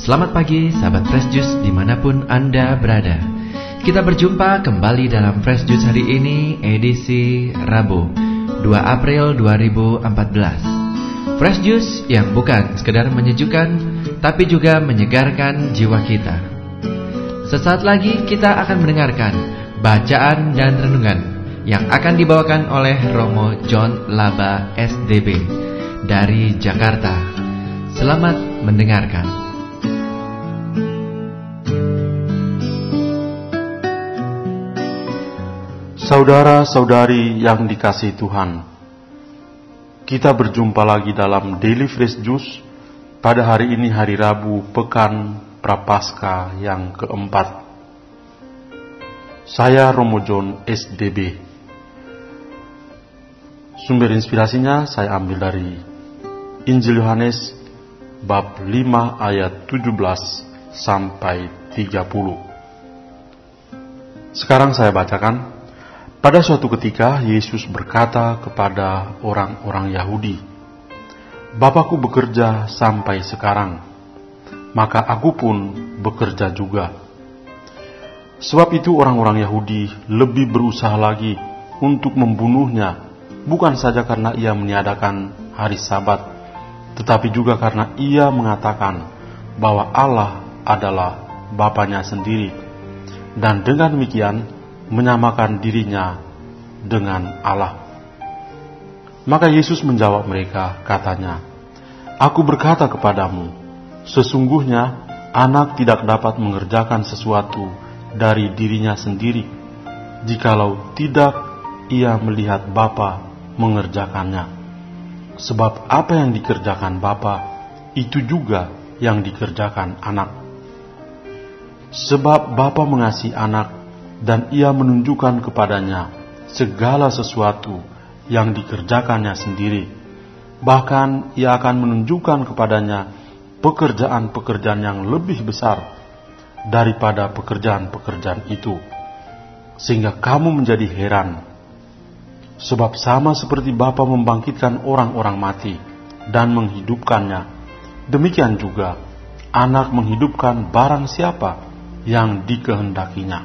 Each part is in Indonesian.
Selamat pagi sahabat Fresh Juice dimanapun Anda berada. Kita berjumpa kembali dalam Fresh Juice hari ini, edisi Rabu 2 April 2014. Fresh Juice yang bukan sekedar menyejukkan, tapi juga menyegarkan jiwa kita. Sesaat lagi kita akan mendengarkan bacaan dan renungan yang akan dibawakan oleh Romo John Laba SDB dari Jakarta. Selamat mendengarkan. Saudara-saudari yang dikasihi Tuhan, kita berjumpa lagi dalam Daily Fresh Juice pada hari ini, hari Rabu, Pekan Prapaskah yang keempat. Saya Romo John SDB. Sumber inspirasinya saya ambil dari Injil Yohanes bab 5 ayat 17 sampai 30. Sekarang saya bacakan. Pada suatu ketika, Yesus berkata kepada orang-orang Yahudi, "Bapakku bekerja sampai sekarang, maka aku pun bekerja juga." Sebab itu orang-orang Yahudi lebih berusaha lagi untuk membunuhnya, bukan saja karena ia meniadakan hari Sabat, tetapi juga karena ia mengatakan bahwa Allah adalah Bapanya sendiri, dan dengan demikian menyamakan dirinya dengan Allah. Maka Yesus menjawab mereka, katanya, "Aku berkata kepadamu, sesungguhnya anak tidak dapat mengerjakan sesuatu dari dirinya sendiri, jikalau tidak ia melihat Bapa mengerjakannya. Sebab apa yang dikerjakan Bapa, itu juga yang dikerjakan anak. Sebab Bapa mengasihi anak, dan ia menunjukkan kepadanya segala sesuatu yang dikerjakannya sendiri. Bahkan ia akan menunjukkan kepadanya pekerjaan-pekerjaan yang lebih besar daripada pekerjaan-pekerjaan itu, sehingga kamu menjadi heran. Sebab sama seperti Bapa membangkitkan orang-orang mati dan menghidupkannya, demikian juga anak menghidupkan barang siapa yang dikehendakinya.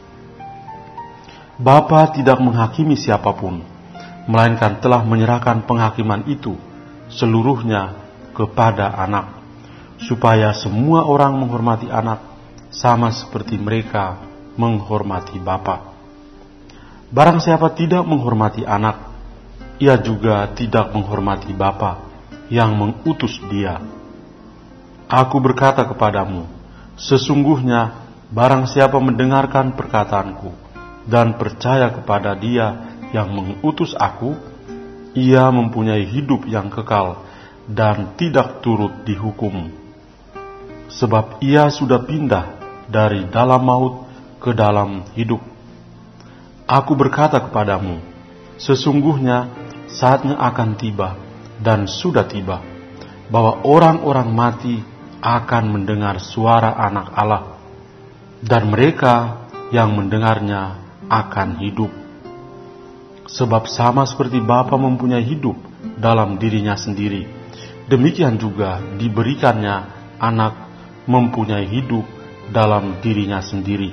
Bapa tidak menghakimi siapapun, melainkan telah menyerahkan penghakiman itu seluruhnya kepada anak, supaya semua orang menghormati anak sama seperti mereka menghormati Bapa. Barang siapa tidak menghormati anak, ia juga tidak menghormati Bapa yang mengutus dia. Aku berkata kepadamu, sesungguhnya barang siapa mendengarkan perkataanku dan percaya kepada Dia yang mengutus aku, ia mempunyai hidup yang kekal dan tidak turut dihukum. Sebab ia sudah pindah dari dalam maut ke dalam hidup. Aku berkata kepadamu, sesungguhnya saatnya akan tiba dan sudah tiba, bahwa orang-orang mati akan mendengar suara Anak Allah, dan mereka yang mendengarnya akan hidup. Sebab sama seperti Bapa mempunyai hidup dalam dirinya sendiri, demikian juga diberikannya anak mempunyai hidup dalam dirinya sendiri.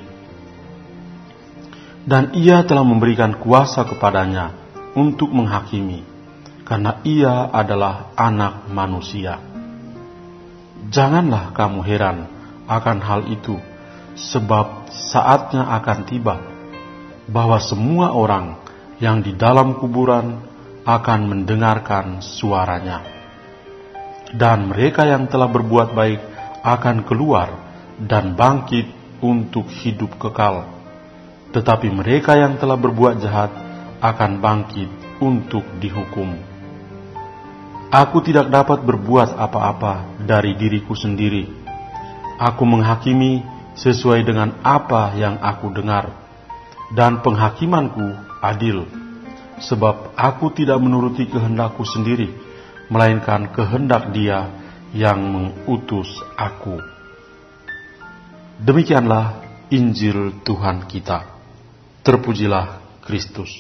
Dan ia telah memberikan kuasa kepadanya untuk menghakimi, karena ia adalah anak manusia. Janganlah kamu heran akan hal itu, sebab saatnya akan tiba bahwa semua orang yang di dalam kuburan akan mendengarkan suaranya. Dan mereka yang telah berbuat baik akan keluar dan bangkit untuk hidup kekal. Tetapi mereka yang telah berbuat jahat akan bangkit untuk dihukum. Aku tidak dapat berbuat apa-apa dari diriku sendiri. Aku menghakimi sesuai dengan apa yang aku dengar, dan penghakimanku adil, sebab aku tidak menuruti kehendakku sendiri, melainkan kehendak Dia yang mengutus aku." Demikianlah Injil Tuhan kita. Terpujilah Kristus.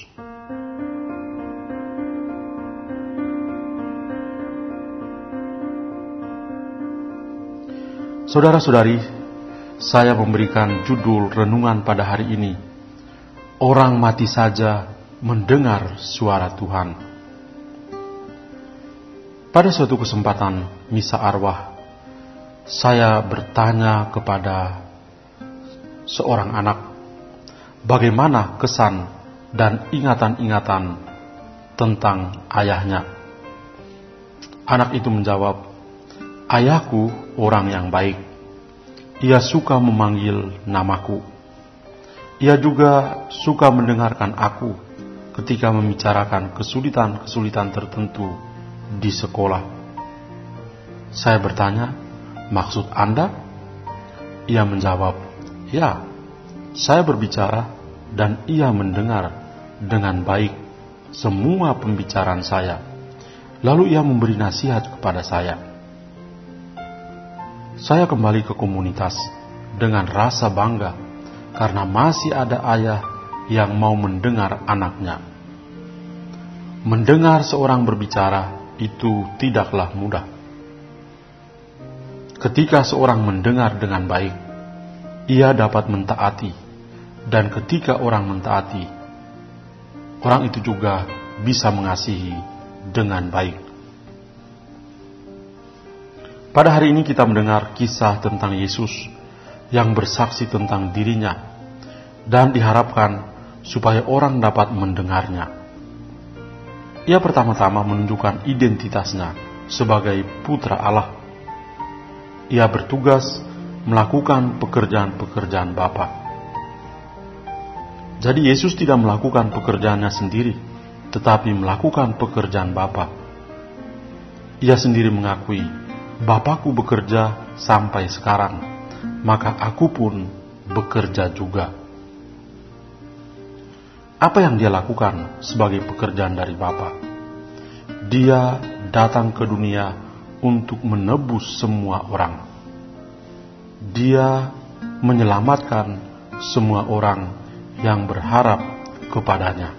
Saudara-saudari, saya memberikan judul renungan pada hari ini, Orang mati saja mendengar suara Tuhan. Pada suatu kesempatan misa arwah, saya bertanya kepada seorang anak, bagaimana kesan dan ingatan-ingatan tentang ayahnya. Anak itu menjawab, ayahku orang yang baik. Ia suka memanggil namaku. Ia juga suka mendengarkan aku ketika membicarakan kesulitan-kesulitan tertentu di sekolah. Saya bertanya, maksud Anda? Ia menjawab, ya, saya berbicara dan ia mendengar dengan baik semua pembicaraan saya. Lalu ia memberi nasihat kepada saya. Saya kembali ke komunitas dengan rasa bangga karena masih ada ayah yang mau mendengar anaknya. Mendengar seorang berbicara itu tidaklah mudah. Ketika seorang mendengar dengan baik, ia dapat mentaati, dan ketika orang mentaati, orang itu juga bisa mengasihi dengan baik. Pada hari ini kita mendengar kisah tentang Yesus yang bersaksi tentang dirinya dan diharapkan supaya orang dapat mendengarnya. Ia pertama-tama menunjukkan identitasnya sebagai putra Allah. Ia bertugas melakukan pekerjaan-pekerjaan Bapa. Jadi Yesus tidak melakukan pekerjaannya sendiri, tetapi melakukan pekerjaan Bapa. Ia sendiri mengakui, Bapakku bekerja sampai sekarang, maka aku pun bekerja juga. Apa yang dia lakukan sebagai pekerjaan dari Bapa? Dia datang ke dunia untuk menebus semua orang. Dia menyelamatkan semua orang yang berharap kepadanya.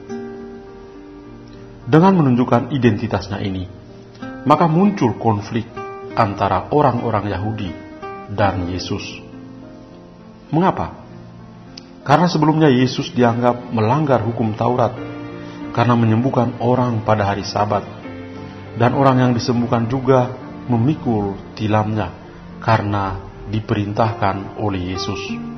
Dengan menunjukkan identitasnya ini, maka muncul konflik antara orang-orang Yahudi dan Yesus. Mengapa? Karena sebelumnya Yesus dianggap melanggar hukum Taurat karena menyembuhkan orang pada hari Sabat, dan orang yang disembuhkan juga memikul tilamnya karena diperintahkan oleh Yesus.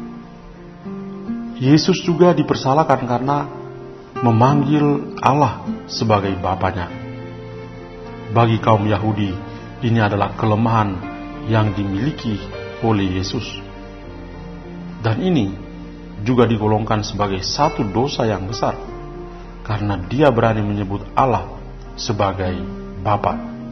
Yesus juga dipersalahkan karena memanggil Allah sebagai Bapanya. Bagi kaum Yahudi, ini adalah kelemahan yang dimiliki oleh Yesus. Dan ini juga digolongkan sebagai satu dosa yang besar, karena dia berani menyebut Allah sebagai Bapa.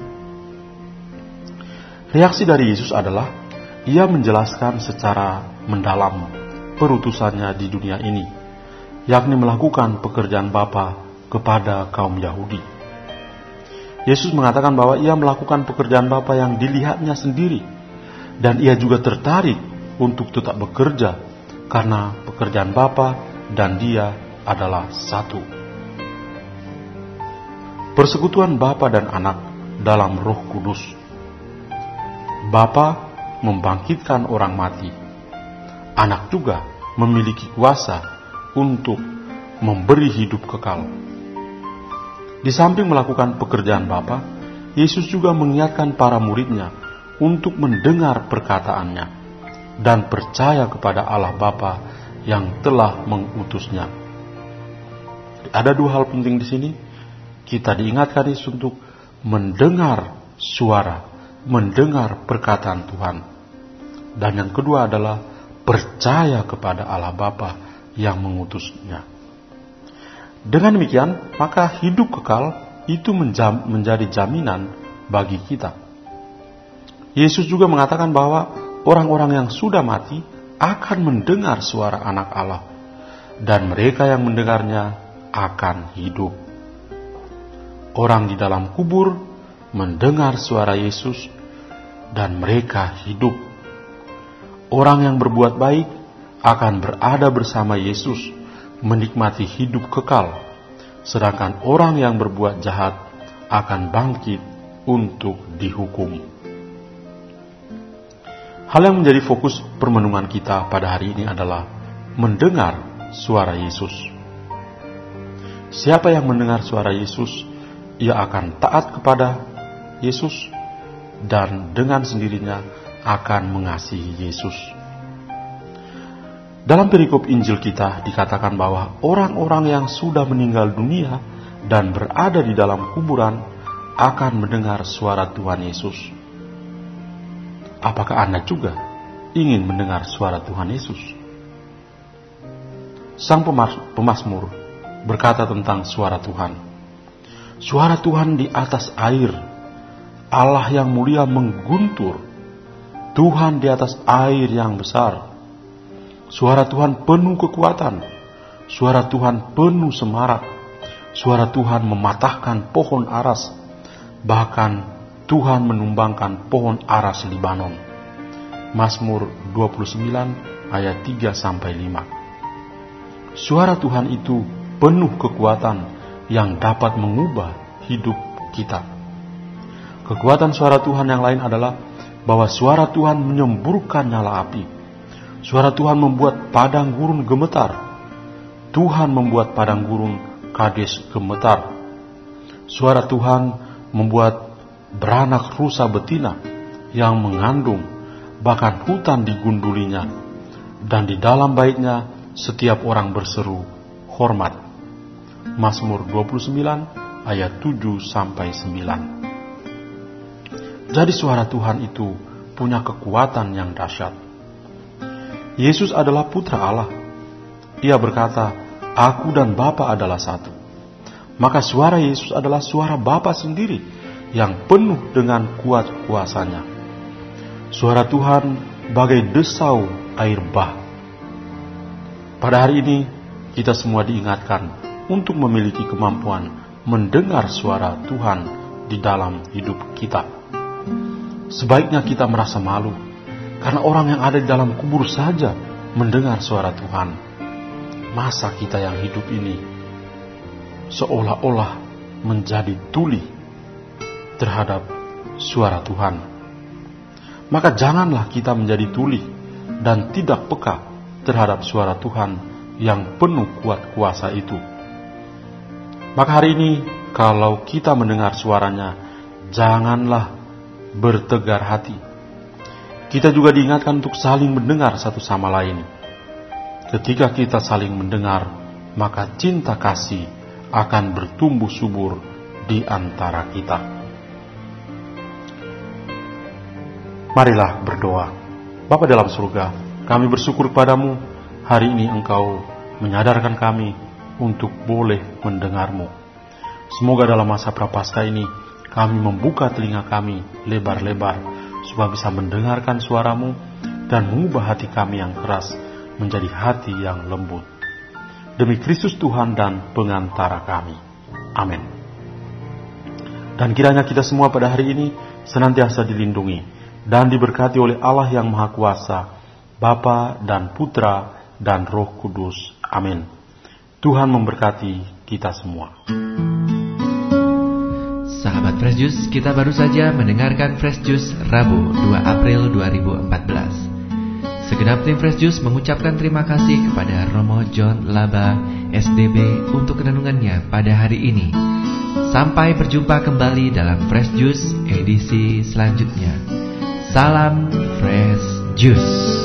Reaksi dari Yesus adalah, ia menjelaskan secara mendalam perutusannya di dunia ini, yakni melakukan pekerjaan Bapa kepada kaum Yahudi. Yesus mengatakan bahwa ia melakukan pekerjaan Bapa yang dilihatnya sendiri, dan ia juga tertarik untuk tetap bekerja karena pekerjaan Bapa dan dia adalah satu. Persekutuan Bapa dan Anak dalam Roh Kudus. Bapa membangkitkan orang mati. Anak juga memiliki kuasa untuk memberi hidup kekal. Di samping melakukan pekerjaan Bapa, Yesus juga mengingatkan para muridnya untuk mendengar perkataannya dan percaya kepada Allah Bapa yang telah mengutusnya. Ada dua hal penting di sini. Kita diingatkan untuk mendengar suara, mendengar perkataan Tuhan. Dan yang kedua adalah percaya kepada Allah Bapa yang mengutusnya. Dengan demikian, maka hidup kekal itu menjadi jaminan bagi kita. Yesus juga mengatakan bahwa orang-orang yang sudah mati akan mendengar suara Anak Allah, dan mereka yang mendengarnya akan hidup. Orang di dalam kubur mendengar suara Yesus dan mereka hidup. Orang yang berbuat baik akan berada bersama Yesus, menikmati hidup kekal, sedangkan orang yang berbuat jahat akan bangkit untuk dihukum. Hal yang menjadi fokus permenungan kita pada hari ini adalah mendengar suara Yesus. Siapa yang mendengar suara Yesus, ia akan taat kepada Yesus dan dengan sendirinya akan mengasihi Yesus. Dalam perikop Injil kita dikatakan bahwa orang-orang yang sudah meninggal dunia dan berada di dalam kuburan akan mendengar suara Tuhan Yesus. Apakah Anda juga ingin mendengar suara Tuhan Yesus? Sang pemazmur berkata tentang suara Tuhan. Suara Tuhan di atas air, Allah yang mulia mengguntur, Tuhan di atas air yang besar. Suara Tuhan penuh kekuatan, suara Tuhan penuh semarak, suara Tuhan mematahkan pohon aras, bahkan Tuhan menumbangkan pohon aras Libanon. Mazmur 29 ayat 3-5. Suara Tuhan itu penuh kekuatan yang dapat mengubah hidup kita. Kekuatan suara Tuhan yang lain adalah bahwa suara Tuhan menyemburkan nyala api. Suara Tuhan membuat padang gurun gemetar. Tuhan membuat padang gurun Kades gemetar. Suara Tuhan membuat beranak rusa betina yang mengandung, bahkan hutan digundulinya, dan di dalam baitnya setiap orang berseru hormat. Mazmur 29 ayat 7-9. Jadi suara Tuhan itu punya kekuatan yang dahsyat. Yesus adalah putra Allah. Ia berkata, "Aku dan Bapa adalah satu." Maka suara Yesus adalah suara Bapa sendiri yang penuh dengan kuat kuasanya. Suara Tuhan bagai desau air bah. Pada hari ini kita semua diingatkan untuk memiliki kemampuan mendengar suara Tuhan di dalam hidup kita. Sebaiknya kita merasa malu, karena orang yang ada di dalam kubur saja mendengar suara Tuhan. Masa kita yang hidup ini seolah-olah menjadi tuli terhadap suara Tuhan? Maka janganlah kita menjadi tuli dan tidak peka terhadap suara Tuhan yang penuh kuat kuasa itu. Maka hari ini, kalau kita mendengar suaranya, janganlah bertegar hati. Kita juga diingatkan untuk saling mendengar satu sama lain. Ketika kita saling mendengar, maka cinta kasih akan bertumbuh subur di antara kita. Marilah berdoa. Bapa dalam surga, kami bersyukur padamu, hari ini Engkau menyadarkan kami untuk boleh mendengar-Mu. Semoga dalam masa prapaskah ini kami membuka telinga kami lebar-lebar supaya bisa mendengarkan suara-Mu dan mengubah hati kami yang keras menjadi hati yang lembut. Demi Kristus Tuhan dan pengantara kami. Amin. Dan kiranya kita semua pada hari ini senantiasa dilindungi dan diberkati oleh Allah yang Maha Kuasa, Bapa dan Putra dan Roh Kudus. Amin. Tuhan memberkati kita semua. Sahabat Fresh Juice, kita baru saja mendengarkan Fresh Juice Rabu 2 April 2014. Segenap tim Fresh Juice mengucapkan terima kasih kepada Romo John Laba SDB untuk renungannya pada hari ini. Sampai berjumpa kembali dalam Fresh Juice edisi selanjutnya. Salam Fresh Juice.